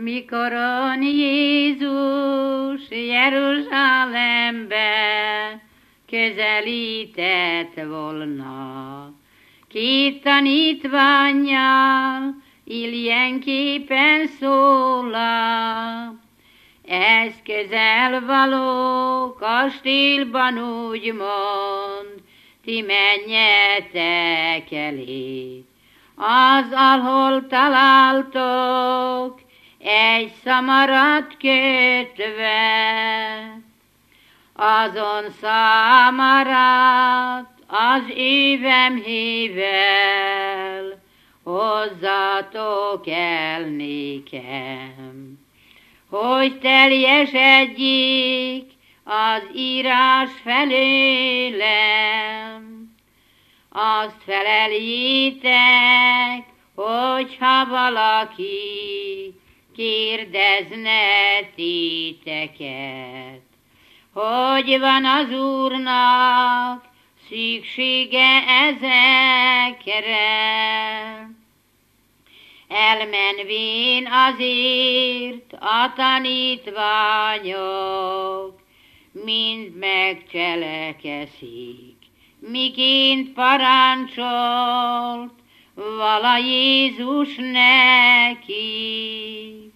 Mikoron Jézus Jeruzsálembe közelített volna, két tanítvánnyal ilyenképpen szólal. Ez közel való kastélyban úgymond, ti menjetek elé, az, ahol találtok egy szamarat kötve. Azon szamarat az évemhével hozzatok el nékem, hogy teljesedjék az írás felőlem. Azt feleljétek, hogyha valaki kérdezne titeket, hogy van az Úrnak szüksége ezekre. Elmenvén azért a tanítványok mind megcselekezik, miként parancsolt vala Jézus nekik.